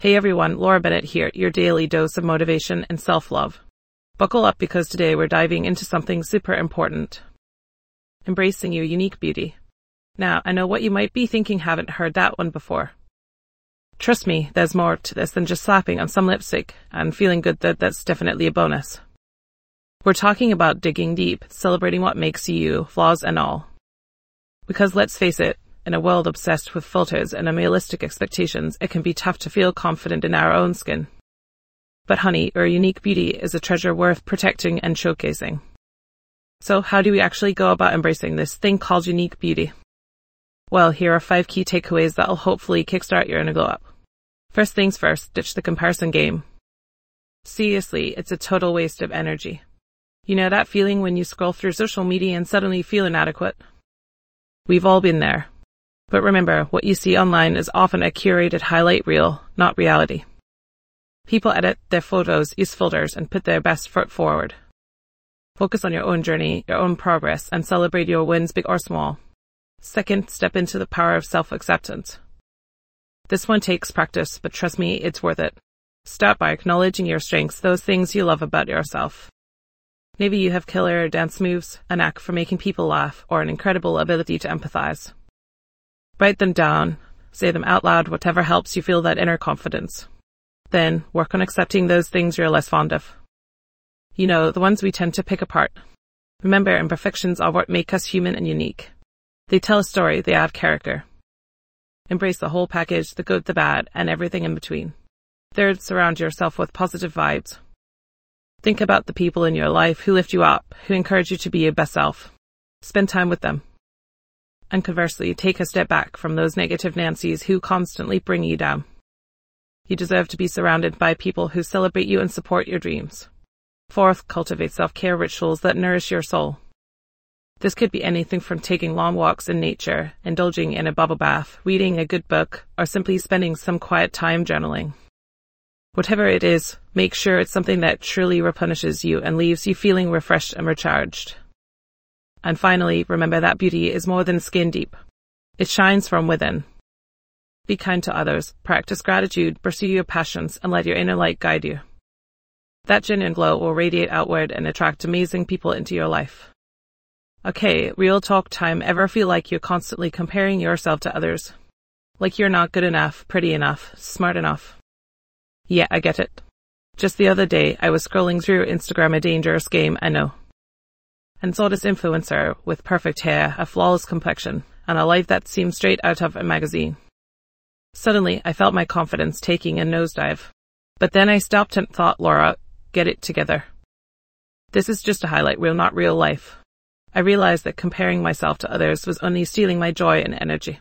Hey everyone, Laura Bennett here, your daily dose of motivation and self-love. Buckle up because today we're diving into something super important. Embracing your unique beauty. Now, I know what you might be thinking, haven't heard that one before. Trust me, there's more to this than just slapping on some lipstick and feeling good. That's definitely a bonus. We're talking about digging deep, celebrating what makes you, flaws and all. Because let's face it, in a world obsessed with filters and unrealistic expectations, it can be tough to feel confident in our own skin. But honey, your unique beauty is a treasure worth protecting and showcasing. So how do we actually go about embracing this thing called unique beauty? Well, here are 5 key takeaways that'll hopefully kickstart your inner glow up. First things first, ditch the comparison game. Seriously, it's a total waste of energy. You know that feeling when you scroll through social media and suddenly feel inadequate? We've all been there. But remember, what you see online is often a curated highlight reel, not reality. People edit their photos, use filters, and put their best foot forward. Focus on your own journey, your own progress, and celebrate your wins, big or small. Second, step into the power of self-acceptance. This one takes practice, but trust me, it's worth it. Start by acknowledging your strengths, those things you love about yourself. Maybe you have killer dance moves, a knack for making people laugh, or an incredible ability to empathize. Write them down, say them out loud, whatever helps you feel that inner confidence. Then, work on accepting those things you're less fond of. You know, the ones we tend to pick apart. Remember, imperfections are what make us human and unique. They tell a story, they add character. Embrace the whole package, the good, the bad, and everything in between. Third, surround yourself with positive vibes. Think about the people in your life who lift you up, who encourage you to be your best self. Spend time with them. And conversely, take a step back from those negative Nancys who constantly bring you down. You deserve to be surrounded by people who celebrate you and support your dreams. Fourth, cultivate self-care rituals that nourish your soul. This could be anything from taking long walks in nature, indulging in a bubble bath, reading a good book, or simply spending some quiet time journaling. Whatever it is, make sure it's something that truly replenishes you and leaves you feeling refreshed and recharged. And finally, remember that beauty is more than skin deep. It shines from within. Be kind to others, practice gratitude, pursue your passions, and let your inner light guide you. That genuine glow will radiate outward and attract amazing people into your life. Okay, real talk time. Ever feel like you're constantly comparing yourself to others? Like you're not good enough, pretty enough, smart enough? Yeah, I get it. Just the other day, I was scrolling through Instagram, a dangerous game, I know, and saw this influencer with perfect hair, a flawless complexion, and a life that seemed straight out of a magazine. Suddenly, I felt my confidence taking a nosedive. But then I stopped and thought, Laura, get it together. This is just a highlight reel, not real life. I realized that comparing myself to others was only stealing my joy and energy.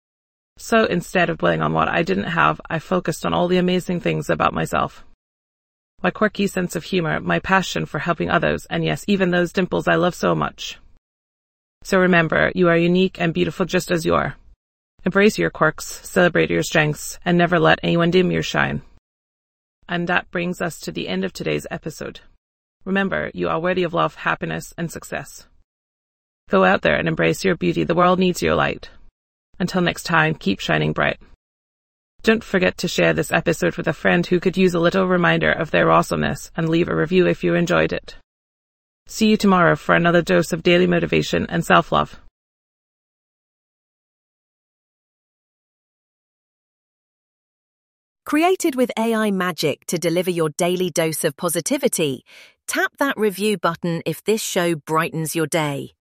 So instead of dwelling on what I didn't have, I focused on all the amazing things about myself. My quirky sense of humor, my passion for helping others, and yes, even those dimples I love so much. So remember, you are unique and beautiful just as you are. Embrace your quirks, celebrate your strengths, and never let anyone dim your shine. And that brings us to the end of today's episode. Remember, you are worthy of love, happiness, and success. Go out there and embrace your beauty. The world needs your light. Until next time, keep shining bright. Don't forget to share this episode with a friend who could use a little reminder of their awesomeness, and leave a review if you enjoyed it. See you tomorrow for another dose of daily motivation and self-love. Created with AI magic to deliver your daily dose of positivity, tap that review button if this show brightens your day.